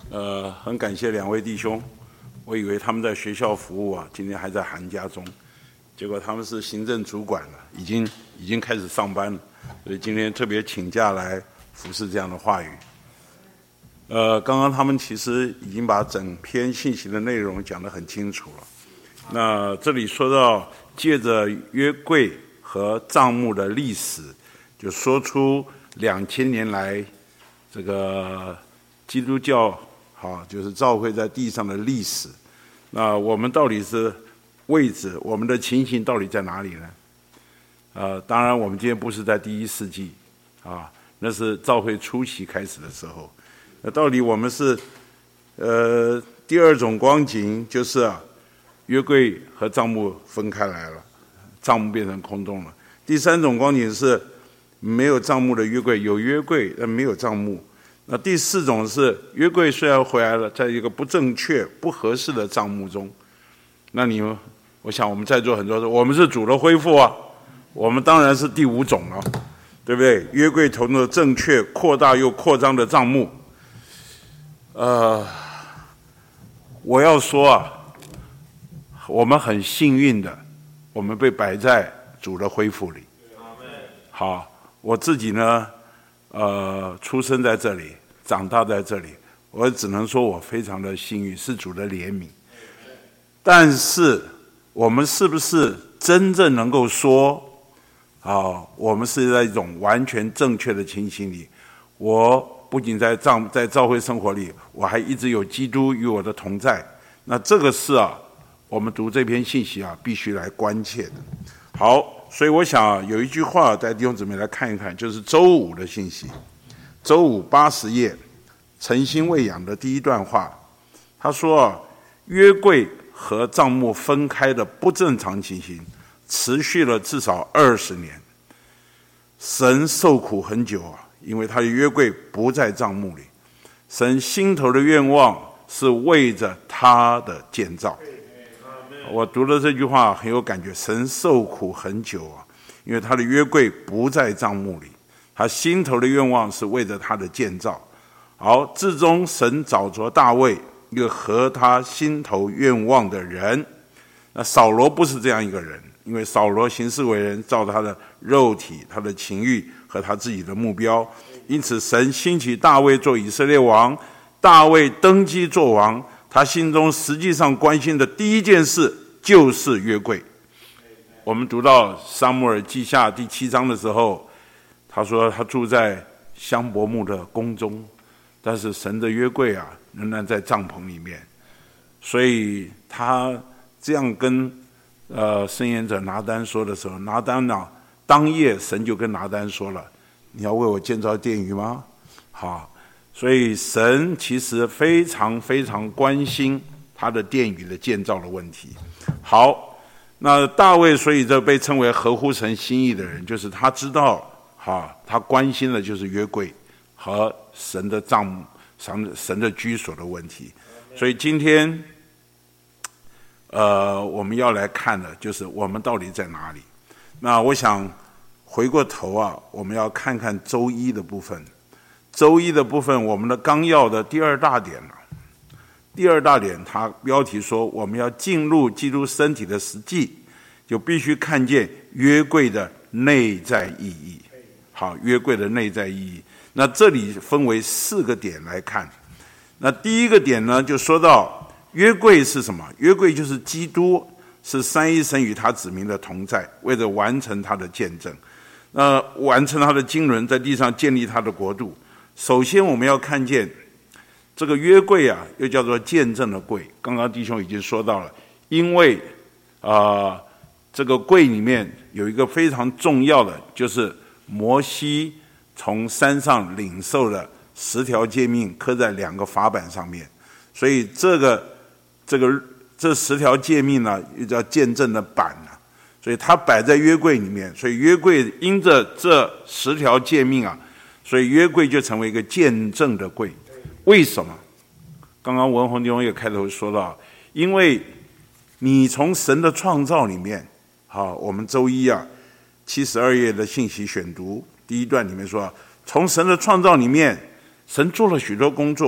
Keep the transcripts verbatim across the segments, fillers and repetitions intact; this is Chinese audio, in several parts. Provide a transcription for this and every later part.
呃，很感谢两位弟兄，我以为他们在学校服务啊，今天还在寒假中，结果他们是行政主管了，已经已经开始上班了，所以今天特别请假来服侍这样的话语。呃，刚刚他们其实已经把整篇信息的内容讲得很清楚了。那这里说到借着约柜和帐幕的历史，就说出两千年来这个基督教好就是教会在地上的历史。那我们到底是位置，我们的情形到底在哪里呢？呃，当然我们今天不是在第一世纪啊，那是教会初期开始的时候。那到底我们是呃第二种光景，就是啊约柜和帐幕分开来了，帐幕变成空洞了。第三种光景是没有帐幕的约柜，有约柜但没有帐幕。那第四种是约柜虽然回来了，在一个不正确不合适的帐幕中。那你们我想我们在座很多人，我们是主的恢复啊，我们当然是第五种了，对不对？约柜头的正确扩大又扩张的帐幕。呃，我要说啊，我们很幸运的，我们被摆在主的恢复里。好，我自己呢，呃，出生在这里，长大在这里，我只能说我非常的幸运，是主的怜悯。但是，我们是不是真正能够说，啊，我们是在一种完全正确的情形里？我不仅在教在教会生活里，我还一直有基督与我的同在。那这个是啊，我们读这篇信息啊，必须来关切的。好，所以我想有一句话带弟兄姊妹来看一看，就是周五的信息，周五八十页，诚心喂养的第一段话，他说啊，约柜和帐幕分开的不正常情形，持续了至少二十年，神受苦很久啊。因为他的约柜不在帐幕里，神心头的愿望是为着他的建造。我读了这句话很有感觉，神受苦很久啊，因为他的约柜不在帐幕里，他心头的愿望是为着他的建造。好，至终神找着大卫一个合他心头愿望的人。那扫罗不是这样一个人，因为扫罗行事为人，照他的肉体、他的情欲和他自己的目标，因此神兴起大卫做以色列王。大卫登基做王，他心中实际上关心的第一件事就是约柜。我们读到撒母耳记下第七章的时候，他说他住在香柏木的宫中，但是神的约柜啊仍然在帐篷里面，所以他这样跟呃申言者拿单说的时候，拿单啊当夜神就跟拿单说了，你要为我建造殿宇吗？好，所以神其实非常非常关心他的殿宇的建造的问题。好，那大卫所以这被称为合乎神心意的人，就是他知道哈，他关心的就是约柜和神的帐幕、神的居所的问题。所以今天呃我们要来看的就是我们到底在哪里。那我想回过头啊，我们要看看周一的部分。周一的部分，我们的纲要的第二大点了。第二大点，它标题说我们要进入基督身体的实际，就必须看见约柜的内在意义。好，约柜的内在意义。那这里分为四个点来看。那第一个点呢，就说到约柜是什么？约柜就是基督，是三一神与他子民的同在，为了完成他的见证，呃，完成他的经纶，在地上建立他的国度。首先我们要看见这个约柜啊，又叫做见证的柜。刚刚弟兄已经说到了，因为啊、呃，这个柜里面有一个非常重要的，就是摩西从山上领受了十条诫命，刻在两个法板上面，所以这个这个这十条诫命呢，又叫见证的板啊，所以它摆在约柜里面。所以约柜因着这十条诫命啊，所以约柜就成为一个见证的柜。为什么？刚刚文宏弟兄也开头说到，因为你从神的创造里面，好，我们周一啊七十二页的信息选读第一段里面说，从神的创造里面，神做了许多工作，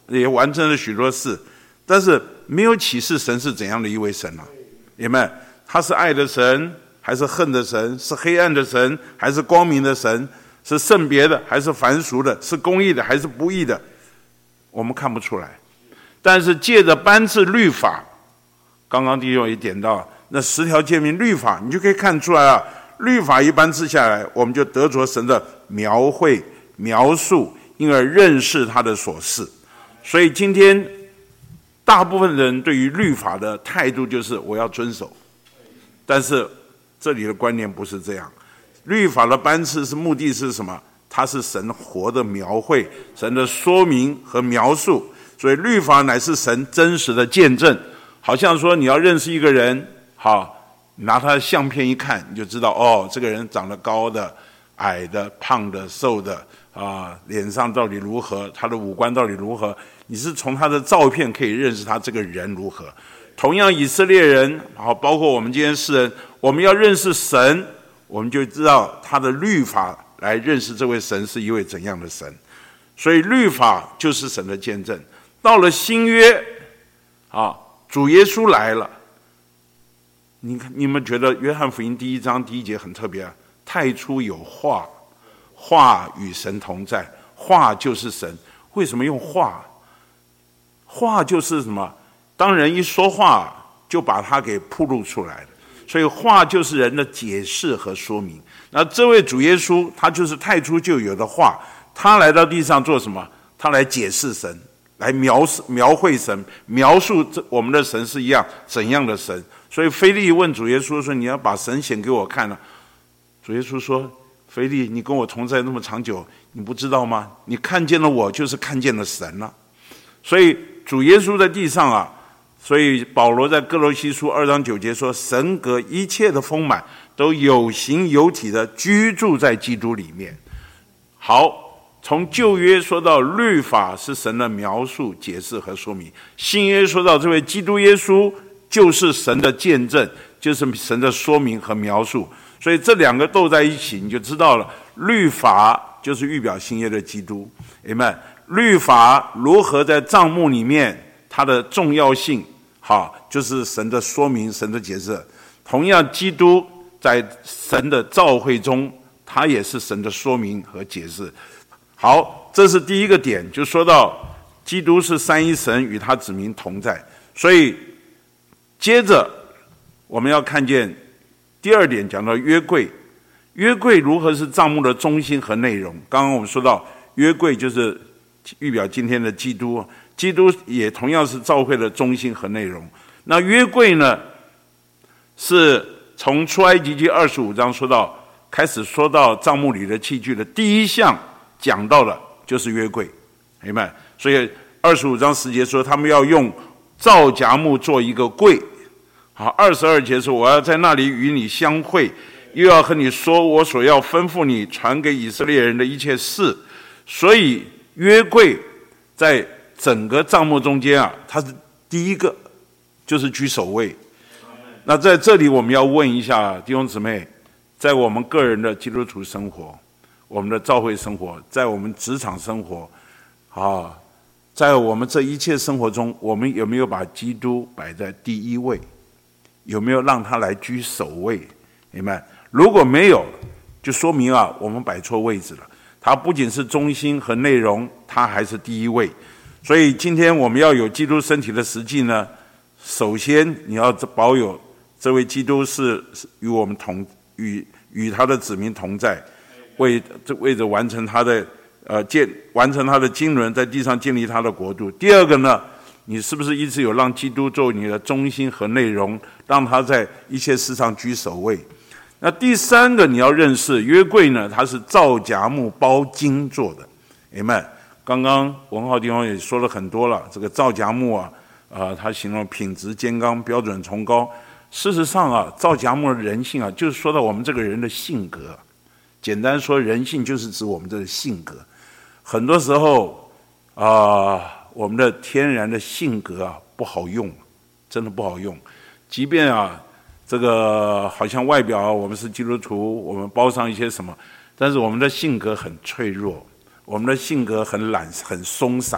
也完成了许多事，但是没有启示神是怎样的一位神啊？有没有？他是爱的神，还是恨的神？是黑暗的神，还是光明的神？是圣别的，还是凡俗的？是公义的，还是不义的？我们看不出来。但是借着颁赐律法，刚刚弟兄也点到那十条诫命律法，你就可以看出来啊，律法一颁赐下来，我们就得着神的描绘、描述，因而认识他的所示。所以今天大部分人对于律法的态度就是我要遵守，但是这里的观念不是这样。律法的颁赐是目的是什么？它是神活的描绘，神的说明和描述。所以律法乃是神真实的见证。好像说你要认识一个人，好，拿他的相片一看，你就知道哦，这个人长得高的、矮的、胖的、瘦的啊，脸上到底如何，他的五官到底如何，你是从他的照片可以认识他这个人如何。同样以色列人，好，包括我们今天世人，我们要认识神，我们就知道他的律法来认识这位神是一位怎样的神。所以律法就是神的见证。到了新约啊，主耶稣来了，你看，你们觉得约翰福音第一章第一节很特别啊？太初有话，话与神同在，话就是神。为什么用话？话就是什么？当人一说话，就把它给暴露出来了。所以话就是人的解释和说明。那这位主耶稣，他就是太初就有的话，他来到地上做什么？他来解释神，来描描绘神，描述我们的神是一样怎样的神。所以腓利问主耶稣说：“你要把神显给我看了。”主耶稣说：“腓利，你跟我同在那么长久，你不知道吗？你看见了我，就是看见了神了。”所以主耶稣在地上啊，所以保罗在哥罗西书二章九节说：“神格一切的丰满，都有形有体的居住在基督里面。”好。从旧约说到律法是神的描述、解释和说明，新约说到这位基督耶稣就是神的见证，就是神的说明和描述。所以这两个斗在一起，你就知道了，律法就是预表新约的基督。Amen。律法如何在帐幕里面，它的重要性，好，就是神的说明、神的解释。同样，基督在神的召会中，他也是神的说明和解释。好，这是第一个点，就说到基督是三一神与他子民同在。所以接着我们要看见第二点，讲到约柜。约柜如何是帐幕的中心和内容？刚刚我们说到约柜就是预表今天的基督，基督也同样是召会的中心和内容。那约柜呢，是从出埃及记二十五章说到开始说到帐幕里的器具的第一项讲到的就是约柜，明白？所以二十五章十节说他们要用皂荚木做一个柜。好，二十二节说我要在那里与你相会，又要和你说我所要吩咐你传给以色列人的一切事。所以约柜在整个帐幕中间啊，它是第一个，就是居首位。那在这里我们要问一下弟兄姊妹，在我们个人的基督徒生活，我们的教会生活，在我们职场生活，啊，在我们这一切生活中，我们有没有把基督摆在第一位？有没有让他来居首位？明白？如果没有，就说明啊，我们摆错位置了。他不仅是中心和内容，他还是第一位。所以今天我们要有基督身体的实际呢，首先你要保有这位基督是与我们同与与他的子民同在。为为着完成他的呃建完成他的经纶，在地上建立他的国度。第二个呢，你是不是一直有让基督作为你的中心和内容，让他在一切事上居首位？那第三个你要认识约柜呢，它是皂荚木包金做的。Amen。刚刚文浩弟兄也说了很多了，这个皂荚木啊，呃，它形容品质坚刚、标准崇高。事实上啊，皂荚木的人性啊，就是说到我们这个人的性格。简单说，人性就是指我们的性格。很多时候啊、呃，我们的天然的性格啊不好用，真的不好用。即便啊，这个好像外表、啊、我们是基督徒，我们包上一些什么，但是我们的性格很脆弱，我们的性格很懒、很松散，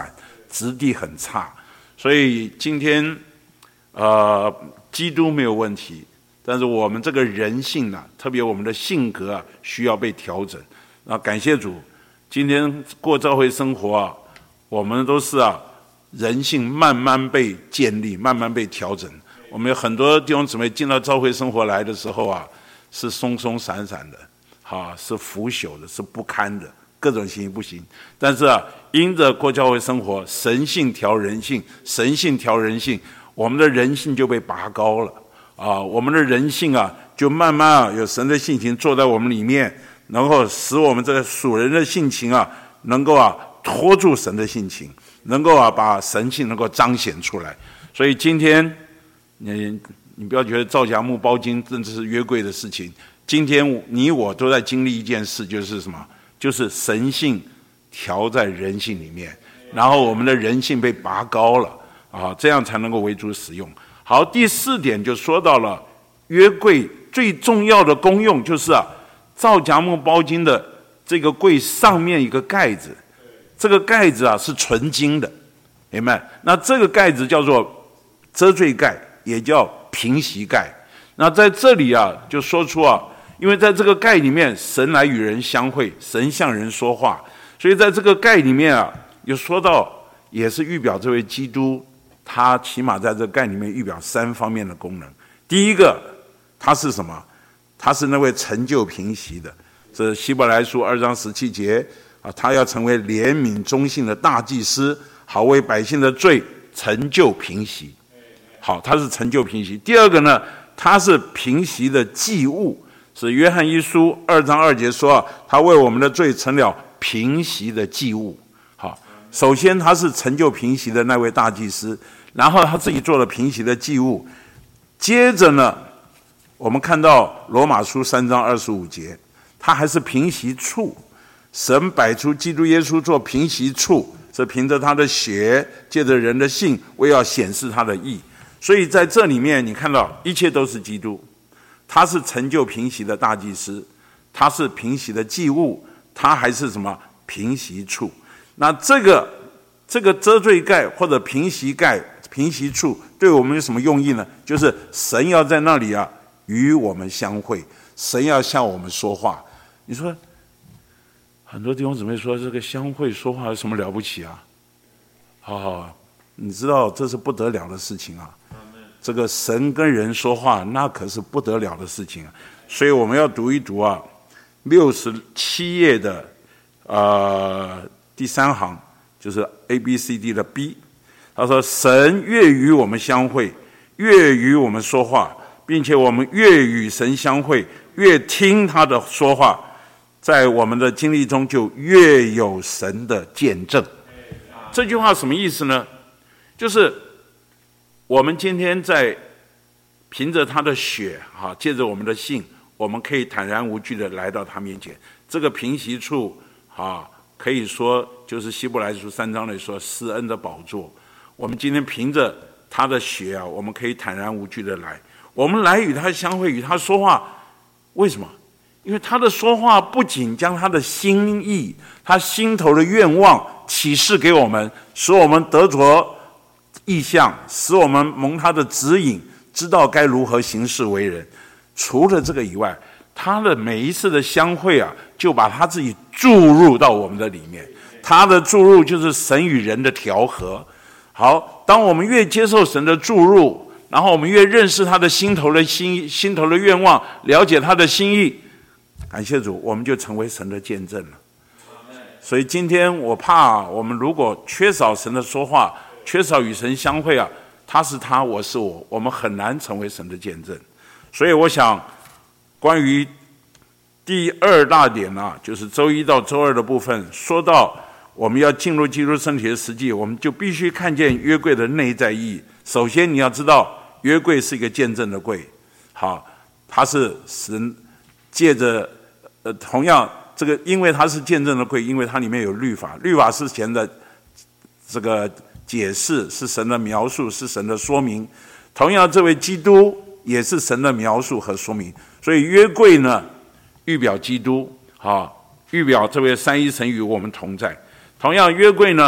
质地很差。所以今天，呃，基督没有问题，但是我们这个人性啊，特别我们的性格啊，需要被调整。那感谢主，今天过教会生活啊，我们都是啊，人性慢慢被建立，慢慢被调整。我们有很多弟兄姊妹进到教会生活来的时候啊，是松松散散的，啊，是腐朽的，是不堪的，各种情形不行。但是啊，因着过教会生活，神性调人性，神性调人性，我们的人性就被拔高了啊！我们的人性啊，就慢慢啊，有神的性情坐在我们里面，然后使我们这个属人的性情啊，能够啊拖住神的性情，能够啊把神性能够彰显出来。所以今天。你你不要觉得造假木包金真的是约柜的事情。今天你我都在经历一件事，就是什么？就是神性调在人性里面，然后我们的人性被拔高了啊，这样才能够为主使用。好，第四点就说到了约柜最重要的功用，就是啊，造假木包金的这个柜上面一个盖子，这个盖子啊是纯金的，明白？那这个盖子叫做遮罪盖。也叫平息盖。那在这里啊，就说出啊，因为在这个盖里面，神来与人相会，神向人说话，所以在这个盖里面啊，又说到也是预表这位基督，他起码在这个盖里面预表三方面的功能。第一个，他是什么？他是那位成就平息的，这希伯来书二章十七节啊，他要成为怜悯忠信的大祭司，好为百姓的罪成就平息。好，他是成就平息。第二个呢，他是平息的祭物，是约翰一书二章二节说啊，他为我们的罪成了平息的祭物。好，首先他是成就平息的那位大祭司，然后他自己做了平息的祭物。接着呢，我们看到罗马书三章二十五节，他还是平息处，神摆出基督耶稣做平息处，是凭着他的血，借着人的信，为要显示他的义。所以在这里面你看到一切都是基督，他是成就平息的大祭司，他是平息的祭物，他还是什么平息处。那这个这个遮罪盖或者平息盖平息处对我们有什么用意呢？就是神要在那里啊与我们相会，神要向我们说话。你说很多弟兄姊妹说这个相会说话有什么了不起啊？好好，你知道这是不得了的事情啊！这个神跟人说话，那可是不得了的事情啊！所以我们要读一读啊，六十七页的呃第三行，就是 A B C D 的 B。他说：“神越与我们相会，越与我们说话，并且我们越与神相会，越听他的说话，在我们的经历中就越有神的见证。”这句话什么意思呢？就是我们今天在凭着他的血哈，借着我们的信，我们可以坦然无惧的来到他面前。这个平息处啊，可以说就是希伯来书三章里说施恩的宝座。我们今天凭着他的血啊，我们可以坦然无惧的来。我们来与他相会，与他说话，为什么？因为他的说话不仅将他的心意、他心头的愿望启示给我们，使我们得着意象，使我们蒙他的指引，知道该如何行事为人。除了这个以外，他的每一次的相会啊，就把他自己注入到我们的里面。他的注入就是神与人的调和。好，当我们越接受神的注入，然后我们越认识他的心头的心心头的愿望，了解他的心意，感谢主，我们就成为神的见证了。所以今天我怕我们如果缺少神的说话，缺少与神相会啊，他是他，我是我，我们很难成为神的见证。所以我想关于第二大点啊，就是周一到周二的部分，说到我们要进入基督身体的实际，我们就必须看见约柜的内在意义。首先你要知道约柜是一个见证的柜，好，它是神借着呃同样这个，因为它是见证的柜，因为它里面有律法，律法是神的这个解释，是神的描述，是神的说明。同样这位基督也是神的描述和说明，所以约柜呢预表基督，啊，预表这位三一神与我们同在。同样约柜呢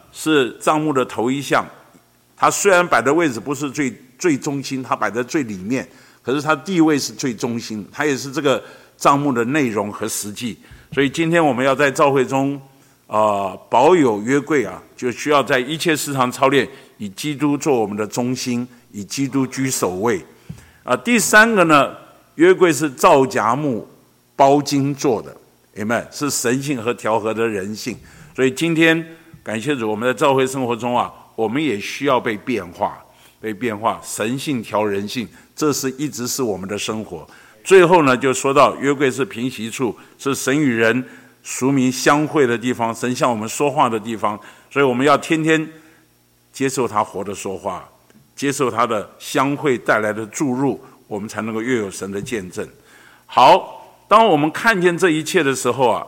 是帐幕的头一项，它虽然摆的位置不是最最中心，它摆在最里面，可是它地位是最中心，它也是这个帐幕的内容和实际。所以今天我们要在教会中啊、呃、保有约柜啊，就需要在一切事上操练，以基督做我们的中心，以基督居首位。啊、呃，第三个呢，约柜是皂荚木包金做的 ，Amen， 是神性和调和的人性。所以今天感谢主，我们在教会生活中啊，我们也需要被变化，被变化，神性调人性，这是一直是我们的生活。最后呢，就说到约柜是平息处，是神与人俗民相会的地方，神向我们说话的地方，所以我们要天天接受他活的说话，接受他的相会带来的注入，我们才能够越有神的见证。好，当我们看见这一切的时候啊，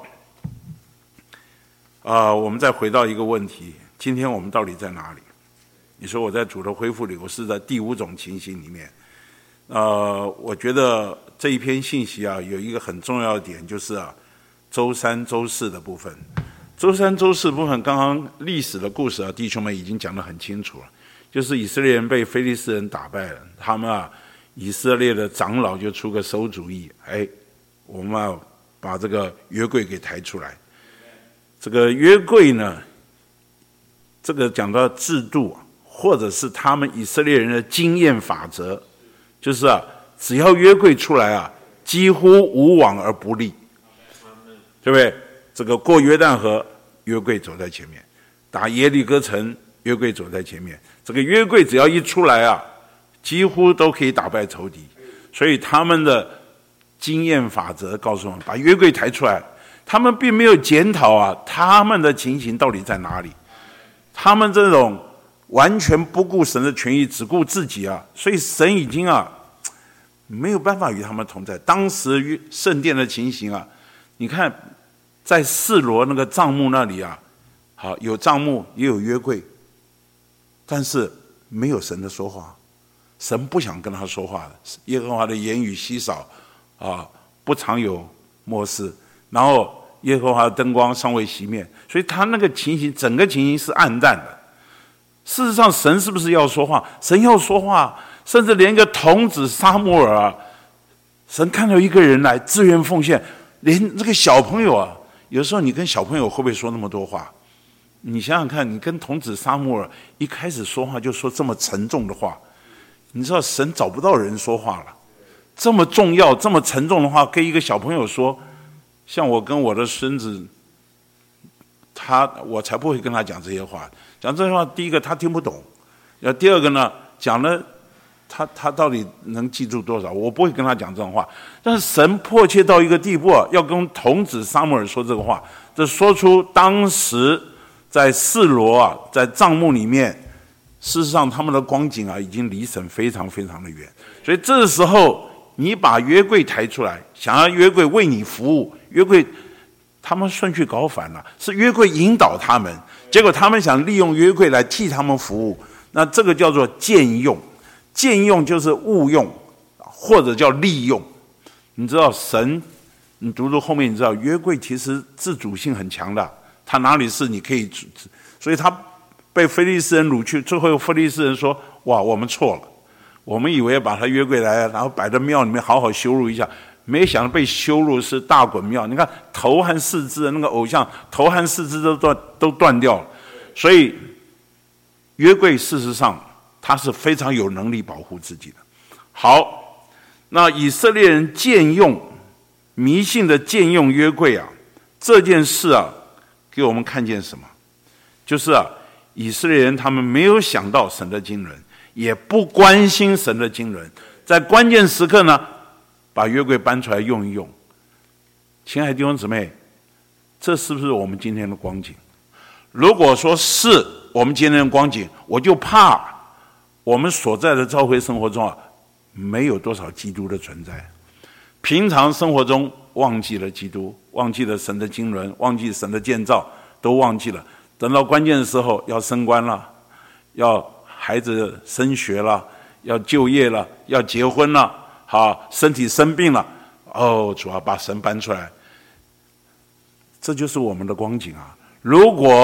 呃，我们再回到一个问题：今天我们到底在哪里？你说我在主的恢复里，我是在第五种情形里面。呃，我觉得这一篇信息啊，有一个很重要的点，就是啊，周三、周四的部分。周三、周四部分，刚刚历史的故事啊，弟兄们已经讲得很清楚了，就是以色列人被非利士人打败了，他们啊，以色列的长老就出个馊主意，哎，我们要把这个约柜给抬出来。这个约柜呢，这个讲到制度，或者是他们以色列人的经验法则。就是啊，只要约柜出来啊，几乎无往而不利，对不对？这个过约旦河，约柜走在前面；打耶利哥城，约柜走在前面。这个约柜只要一出来啊，几乎都可以打败仇敌。所以他们的经验法则告诉我们，把约柜抬出来。他们并没有检讨啊，他们的情形到底在哪里？他们这种完全不顾神的权益，只顾自己啊，所以神已经啊没有办法与他们同在。当时圣殿的情形啊，你看在示罗那个帐幕那里啊，好，有帐幕也有约柜，但是没有神的说话，神不想跟他说话的。耶和华的言语稀少啊，不常有默示，然后耶和华的灯光尚未熄灭，所以他那个情形，整个情形是暗淡的。事实上，神是不是要说话？神要说话，甚至连一个童子撒母耳啊，神看到一个人来自愿奉献，连这个小朋友啊，有时候你跟小朋友会不会说那么多话？你想想看，你跟童子撒母耳一开始说话就说这么沉重的话，你知道神找不到人说话了，这么重要、这么沉重的话跟一个小朋友说，像我跟我的孙子，他我才不会跟他讲这些话。讲这些话，第一个他听不懂，呃，第二个呢，讲了他他到底能记住多少？我不会跟他讲这种话。但是神迫切到一个地步啊，要跟童子撒母耳说这个话，这说出当时在示罗啊，在帐幕里面，事实上他们的光景啊，已经离神非常非常的远。所以这个时候，你把约柜抬出来，想要约柜为你服务，约柜。他们顺序搞反了，是约柜引导他们，结果他们想利用约柜来替他们服务，那这个叫做僭用，僭用就是误用，或者叫利用。你知道神，你读读后面，你知道约柜其实自主性很强的，他哪里是你可以，所以他被非利士人掳去，最后非利士人说：“哇，我们错了，我们以为把他约柜来，然后摆在庙里面好好羞辱一下。”没想到被羞辱是大滚庙，你看头和四肢那个偶像，头和四肢都断都断掉了。所以约柜事实上他是非常有能力保护自己的。好，那以色列人僭用迷信的僭用约柜啊，这件事啊，给我们看见什么？就是啊，以色列人他们没有想到神的经纶，也不关心神的经纶，在关键时刻呢，把约柜搬出来用一用。亲爱的弟兄姊妹，这是不是我们今天的光景？如果说是我们今天的光景，我就怕我们所在的教会生活中啊，没有多少基督的存在。平常生活中忘记了基督，忘记了神的经纶，忘记神的建造，都忘记了。等到关键的时候，要升官了，要孩子升学了，要就业了，要结婚了，好，身体生病了，哦，主要把神搬出来，这就是我们的光景啊！如果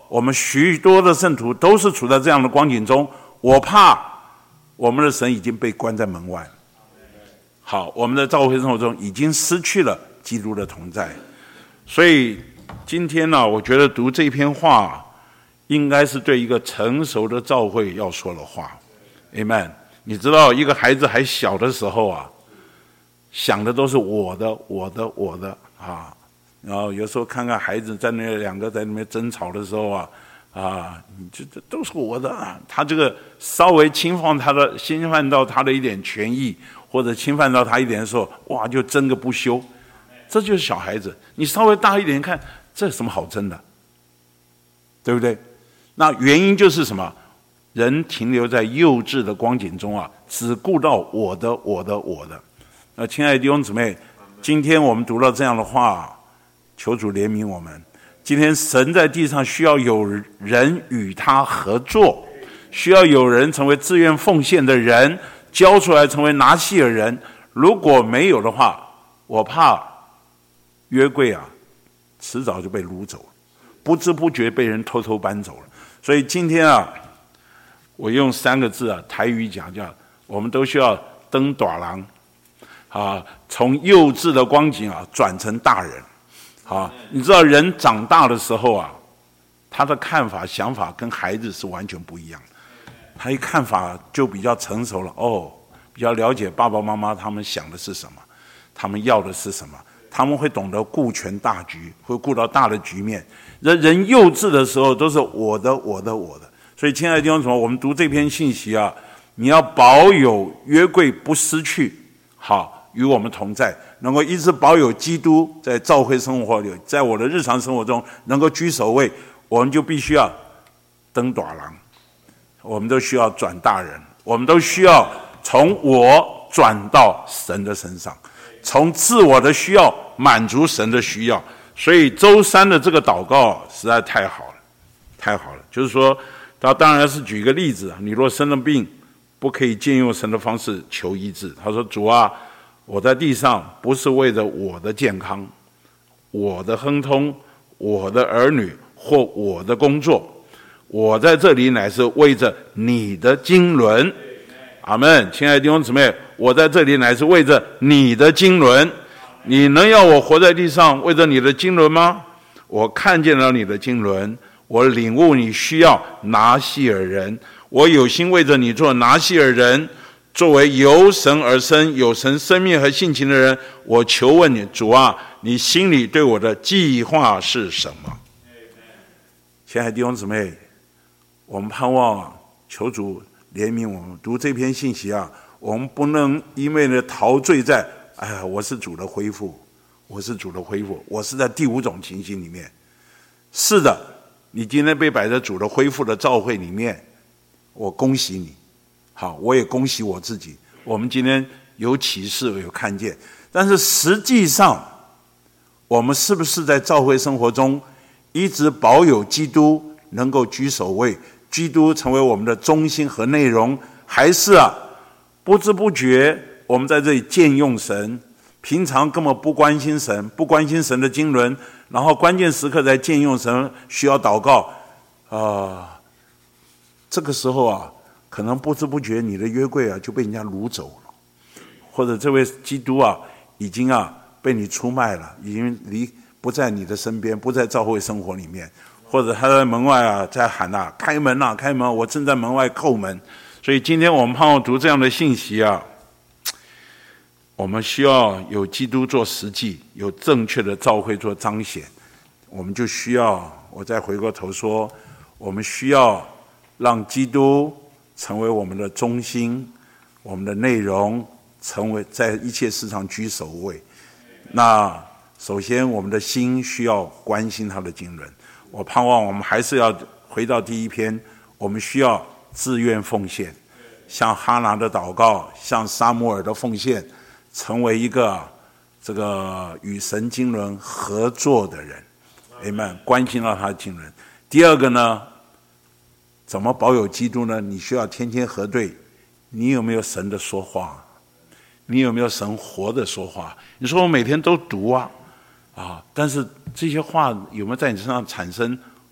我们许多的圣徒都是处在这样的光景中，我怕我们的神已经被关在门外。好，我们的教会生活中已经失去了基督的同在。所以今天呢、啊，我觉得读这篇话应该是对一个成熟的教会要说的话。 Amen。 你知道一个孩子还小的时候啊，想的都是我的我的我的啊，然后有时候看看孩子在那两个在那边争吵的时候啊啊，你这这都是我的啊，他这个稍微侵犯他的侵犯到他的一点权益，或者侵犯到他一点的时候，哇，就争个不休。这就是小孩子。你稍微大一点看，这有什么好争的？对不对？那原因就是什么？人停留在幼稚的光景中啊，只顾到我的我的我的。那亲爱的弟兄姊妹，今天我们读到这样的话，求主怜悯我们。今天神在地上需要有人与他合作，需要有人成为自愿奉献的人，交出来成为拿细尔人。如果没有的话，我怕约柜啊，迟早就被掳走了，不知不觉被人偷偷搬走了。所以今天啊，我用三个字啊，台语讲叫，我们都需要登大人啊，从幼稚的光景啊转成大人。啊，你知道人长大的时候啊，他的看法、想法跟孩子是完全不一样的。他一看法就比较成熟了，哦，比较了解爸爸妈妈他们想的是什么，他们要的是什么，他们会懂得顾全大局，会顾到大的局面。人人幼稚的时候都是我的、我的、我的。所以，亲爱的弟兄姊妹，我们读这篇信息啊，你要保有约柜不失去，好，与我们同在，能够一直保有基督在教会生活里，在我的日常生活中能够居首位，我们就必须要登大人，我们都需要转大人，我们都需要从我转到神的身上，从自我的需要满足神的需要。所以周三的这个祷告实在太好了，太好了。就是说，他当然是举一个例子，你若生了病，不可以借用神的方式求医治。他说：主啊，我在地上不是为着我的健康、我的亨通、我的儿女或我的工作，我在这里乃是为着你的经纶。阿们。亲爱的弟兄姊妹，我在这里乃是为着你的经纶。你能要我活在地上为着你的经纶吗？我看见了你的经纶，我领悟你需要拿细尔人，我有心为着你做拿细尔人。作为由神而生、有神生命和性情的人，我求问你，主啊，你心里对我的计划是什么？亲爱的弟兄姊妹，我们盼望求主怜悯我们。读这篇信息啊，我们不能一味的陶醉在哎呀，我是主的恢复，我是主的恢复，我是在第五种情形里面。是的，你今天被摆在主的恢复的召会里面，我恭喜你。好，我也恭喜我自己。我们今天有启示，有看见，但是实际上，我们是不是在召会生活中一直保有基督能够居首位，基督成为我们的中心和内容，还是啊，不知不觉我们在这里僭用神，平常根本不关心神，不关心神的经纶，然后关键时刻在僭用神，需要祷告啊、呃。这个时候啊，可能不知不觉你的约柜啊就被人家掳走了，或者这位基督啊已经啊被你出卖了，已经离不在你的身边，不在教会生活里面，或者他在门外啊在喊啊，开门啊开门，我正在门外叩门。所以今天我们盼望读这样的信息啊，我们需要有基督做实际，有正确的教会做彰显。我们就需要，我再回过头说，我们需要让基督成为我们的中心，我们的内容成为在一切事上居首位。那首先我们的心需要关心他的经纶。我盼望我们还是要回到第一篇，我们需要自愿奉献，像哈拿的祷告，像撒母耳的奉献，成为一个这个与神经纶合作的人。Amen， 关心到他的经纶。第二个呢，怎么保有基督呢？你需要天天核对，你有没有神的说话？你有没有神活的说话？你说我每天都读啊，啊，但是这些话有没有在你身上产生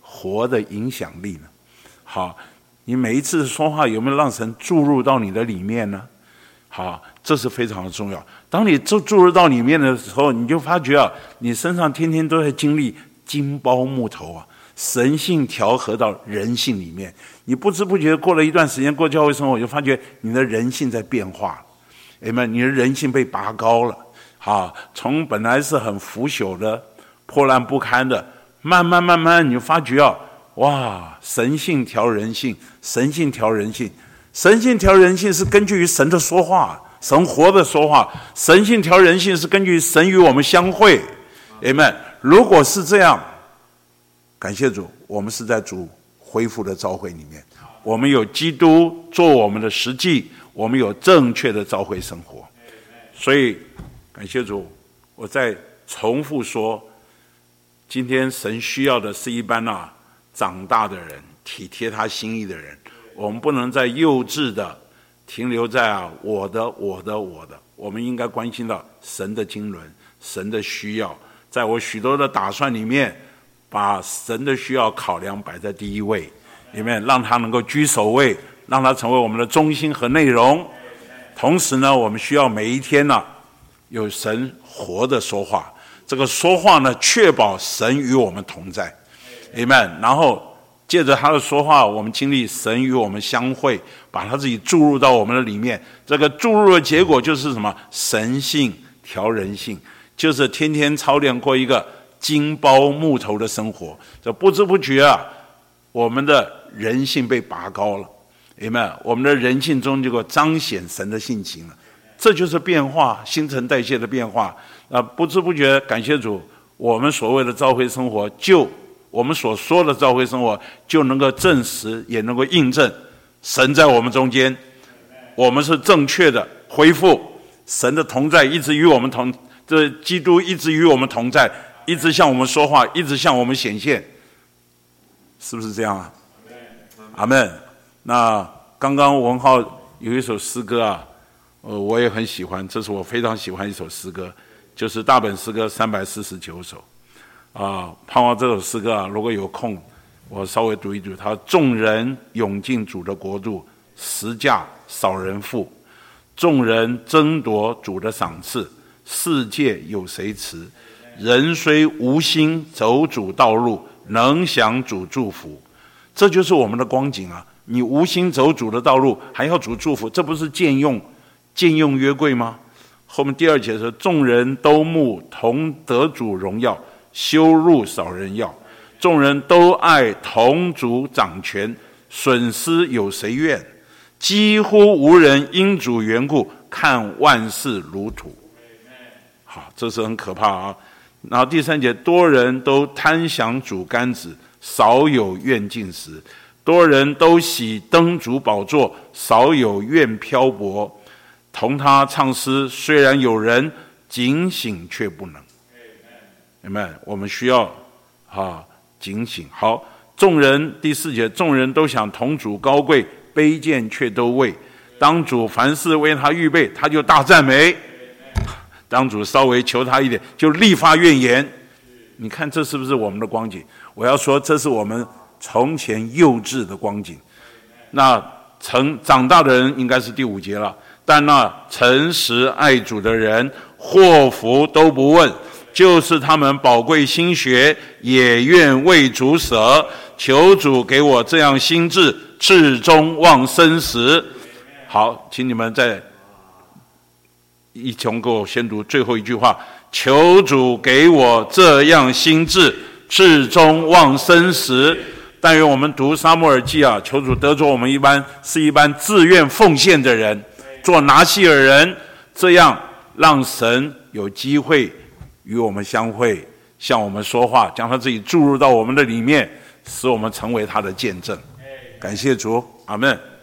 活的影响力呢？好，你每一次说话有没有让神注入到你的里面呢？好，这是非常的重要。当你注注入到里面的时候，你就发觉啊，你身上天天都在经历金包木头啊，神性调和到人性里面。你不知不觉过了一段时间过教会生活，就发觉你的人性在变化，哎们，你的人性被拔高了。好，从本来是很腐朽的、破烂不堪的，慢慢慢慢，你就发觉啊，哇，神性调人性，神性调人性，神性调人性是根据于神的说话，神活的说话，神性调人性是根据神与我们相会，阿们。如果是这样，感谢主，我们是在主恢复的召会里面，我们有基督做我们的实际，我们有正确的召会生活。所以感谢主，我再重复说，今天神需要的是一般啊长大的人，体贴他心意的人。我们不能再幼稚的停留在啊我的我的我的，我们应该关心到神的经纶，神的需要，在我许多的打算里面，把神的需要考量摆在第一位里面，让他能够居首位，让他成为我们的中心和内容。同时呢，我们需要每一天呢有神活的说话，这个说话呢确保神与我们同在，阿们。然后借着他的说话，我们经历神与我们相会，把他自己注入到我们的里面。这个注入的结果就是什么？神性调人性，就是天天操练过一个金包木头的生活。这不知不觉啊，我们的人性被拔高了，阿们。我们的人性中就彰显神的性情了。这就是变化，新陈代谢的变化啊！不知不觉，感谢主，我们所谓的召会生活，就我们所说的召会生活，就能够证实，也能够印证，神在我们中间，我们是正确的恢复，神的同在一直与我们同，这基督一直与我们同在，一直向我们说话，一直向我们显现，是不是这样啊？阿们。那刚刚文浩有一首诗歌啊。呃，我也很喜欢，这是我非常喜欢一首诗歌，就是大本诗歌三百四十九首，啊、呃，盼望这首诗歌啊，如果有空，我稍微读一读。它众人涌进主的国度，十架少人负，众人争夺主的赏赐，世界有谁持？人虽无心走主道路，能享主祝福。这就是我们的光景啊！你无心走主的道路，还要主祝福，这不是僭用？见用约柜吗？后面第二节说，众人都慕同得主荣耀，羞辱少人要。众人都爱同主掌权，损失有谁愿？几乎无人因主缘故，看万事如土。好，这是很可怕啊。然后第三节，多人都贪享主甘子，少有愿进食。多人都喜登主宝座，少有愿漂泊。同他唱诗，虽然有人警醒，却不能。阿们。我们需要啊警醒。好，众人第四节，众人都想同主高贵，卑贱却都畏。当主凡事为他预备，他就大赞美；当主稍微求他一点，就立发怨言。你看这是不是我们的光景？我要说，这是我们从前幼稚的光景。那成长大的人应该是第五节了。但那诚实爱主的人，祸福都不问，就是他们宝贵心血，也愿为主舍。求主给我这样心志，至终忘生死。好，请你们再一同给我先读最后一句话：求主给我这样心志，至终忘生死。但愿我们读撒母耳记啊，求主得着我们一般是一般自愿奉献的人，做拿细耳人，这样让神有机会与我们相会，向我们说话，将他自己注入到我们的里面，使我们成为他的见证。感谢主，阿们。